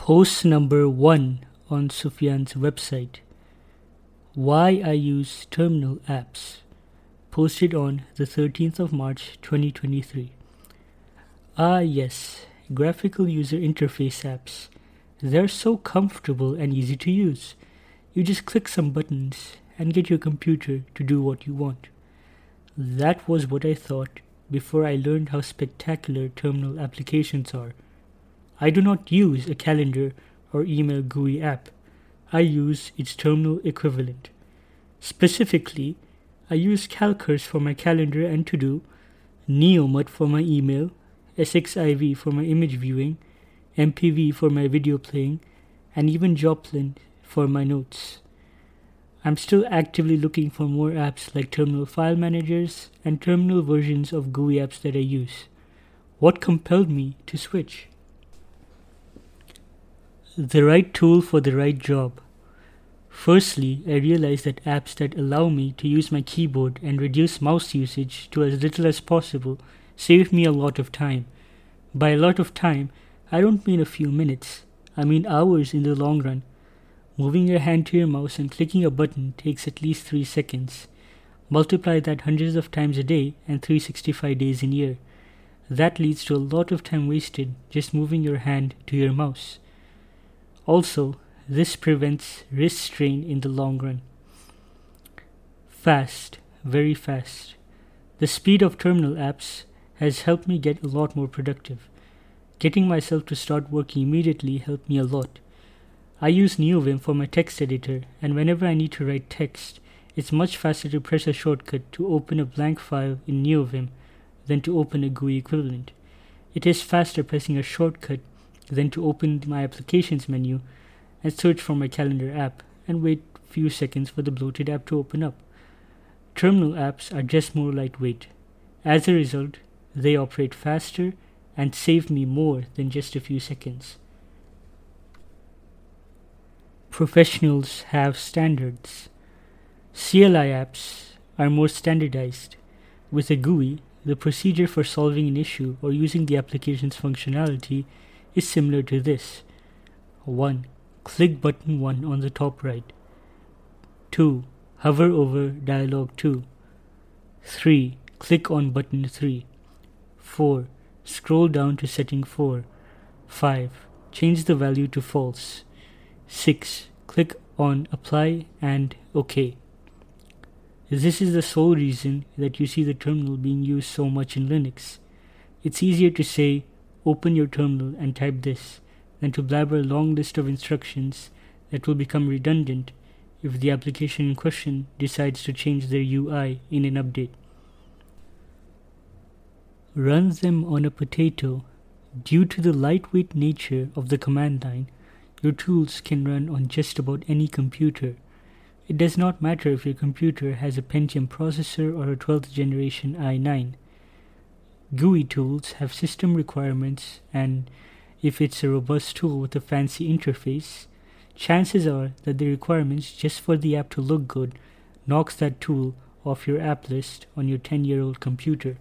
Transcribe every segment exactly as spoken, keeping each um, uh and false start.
Post number one on Sufyan's website. Why I use terminal apps. Posted on the thirteenth of March twenty twenty-three. Ah yes, graphical user interface apps. They're so comfortable and easy to use. You just click some buttons and get your computer to do what you want. That was what I thought before I learned how spectacular terminal applications are. I do not use a calendar or email G U I app. I use its terminal equivalent. Specifically, I use Calcurs for my calendar and to-do, NeoMut for my email, S X I V for my image viewing, M P V for my video playing, and even Joplin for my notes. I'm still actively looking for more apps like terminal file managers and terminal versions of G U I apps that I use. What compelled me to switch? The right tool for the right job. Firstly, I realized that apps that allow me to use my keyboard and reduce mouse usage to as little as possible save me a lot of time. By a lot of time, I don't mean a few minutes. I mean hours in the long run. Moving your hand to your mouse and clicking a button takes at least three seconds. Multiply that hundreds of times a day and three hundred sixty-five days in a year. That leads to a lot of time wasted just moving your hand to your mouse. Also, this prevents wrist strain in the long run. Fast, very fast. The speed of terminal apps has helped me get a lot more productive. Getting myself to start working immediately helped me a lot. I use NeoVim for my text editor, and whenever I need to write text, it's much faster to press a shortcut to open a blank file in NeoVim than to open a G U I equivalent. It is faster pressing a shortcut than to open my applications menu and search for my calendar app and wait a few seconds for the bloated app to open up. Terminal apps are just more lightweight. As a result, they operate faster and save me more than just a few seconds. Professionals have standards. C L I apps are more standardized. With a G U I, the procedure for solving an issue or using the application's functionality is similar to this. one. Click button one on the top right. two. Hover over dialog two. three. Click on button three. four. Scroll down to setting four. five. Change the value to false. six. Click on apply and OK. This is the sole reason that you see the terminal being used so much in Linux. It's easier to say, open your terminal and type this, than to blabber a long list of instructions that will become redundant if the application in question decides to change their U I in an update. Run them on a potato. Due to the lightweight nature of the command line, your tools can run on just about any computer. It does not matter if your computer has a Pentium processor or a twelfth generation i nine. G U I tools have system requirements, and if it's a robust tool with a fancy interface, chances are that the requirements just for the app to look good knocks that tool off your app list on your ten-year-old computer.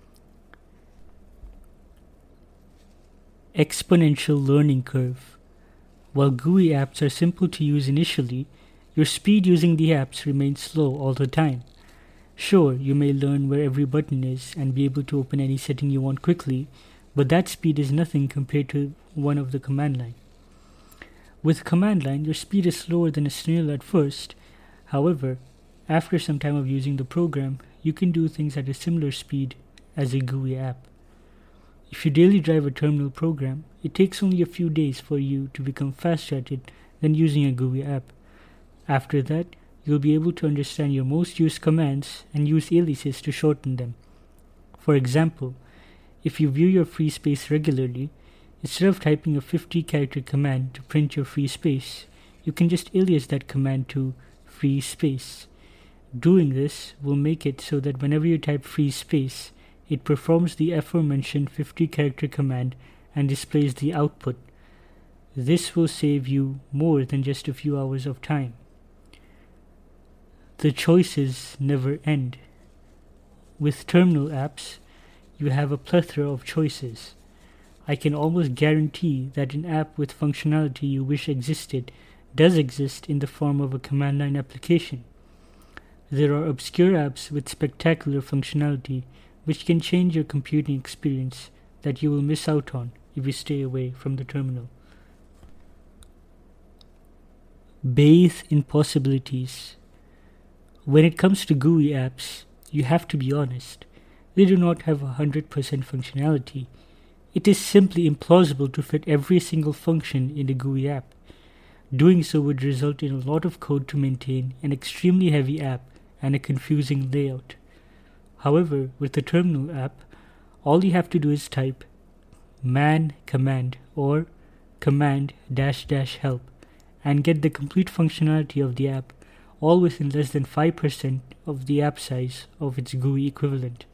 Exponential learning curve. While G U I apps are simple to use initially, your speed using the apps remains slow all the time. Sure, you may learn where every button is and be able to open any setting you want quickly, but that speed is nothing compared to one of the command line. With command line, your speed is slower than a snail at first. However, after some time of using the program, you can do things at a similar speed as a G U I app. If you daily drive a terminal program, it takes only a few days for you to become faster at it than using a G U I app. After that, you'll be able to understand your most used commands and use aliases to shorten them. For example, if you view your free space regularly, instead of typing a fifty character command to print your free space, you can just alias that command to free space. Doing this will make it so that whenever you type free space, it performs the aforementioned fifty character command and displays the output. This will save you more than just a few hours of time. The choices never end. With terminal apps, you have a plethora of choices. I can almost guarantee that an app with functionality you wish existed does exist in the form of a command line application. There are obscure apps with spectacular functionality which can change your computing experience that you will miss out on if you stay away from the terminal. Bathe in possibilities. When it comes to G U I apps, you have to be honest. They do not have one hundred percent functionality. It is simply implausible to fit every single function in a G U I app. Doing so would result in a lot of code to maintain an extremely heavy app and a confusing layout. However, with the terminal app, all you have to do is type man command or command dash dash help and get the complete functionality of the app, all within less than five percent of the app size of its G U I equivalent.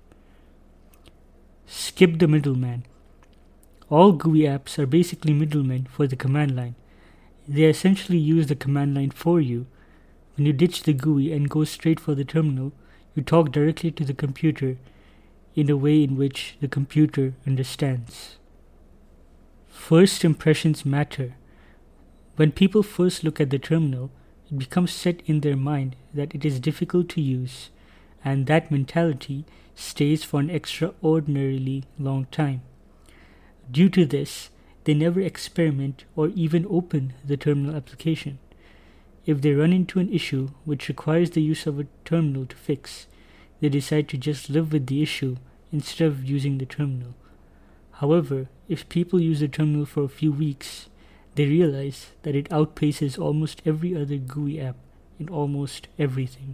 Skip the middleman. All G U I apps are basically middlemen for the command line. They essentially use the command line for you. When you ditch the G U I and go straight for the terminal, you talk directly to the computer in a way in which the computer understands. First impressions matter. When people first look at the terminal, it becomes set in their mind that it is difficult to use, and that mentality stays for an extraordinarily long time. Due to this, they never experiment or even open the terminal application. If they run into an issue which requires the use of a terminal to fix, they decide to just live with the issue instead of using the terminal. However, if people use the terminal for a few weeks, they realize that it outpaces almost every other G U I app in almost everything.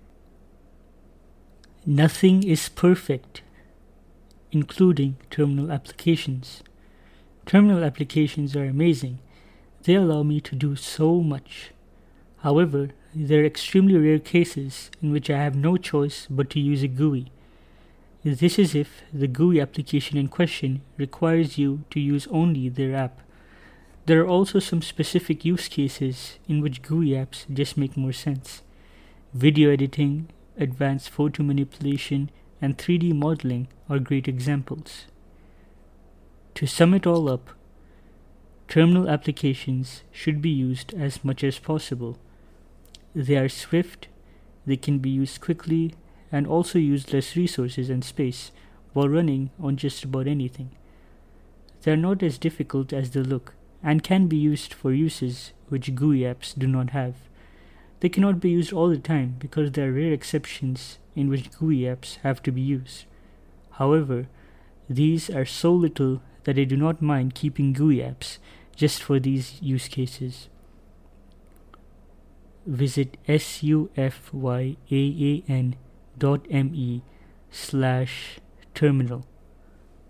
Nothing is perfect, including terminal applications. Terminal applications are amazing. They allow me to do so much. However, there are extremely rare cases in which I have no choice but to use a G U I. This is if the G U I application in question requires you to use only their app. There are also some specific use cases in which G U I apps just make more sense. Video editing, advanced photo manipulation, and three D modeling are great examples. To sum it all up, terminal applications should be used as much as possible. They are swift, they can be used quickly, and also use less resources and space while running on just about anything. They are not as difficult as they look, and can be used for uses which G U I apps do not have. They cannot be used all the time because there are rare exceptions in which G U I apps have to be used. However, these are so little that I do not mind keeping G U I apps just for these use cases. Visit sufyan dot me slash terminal.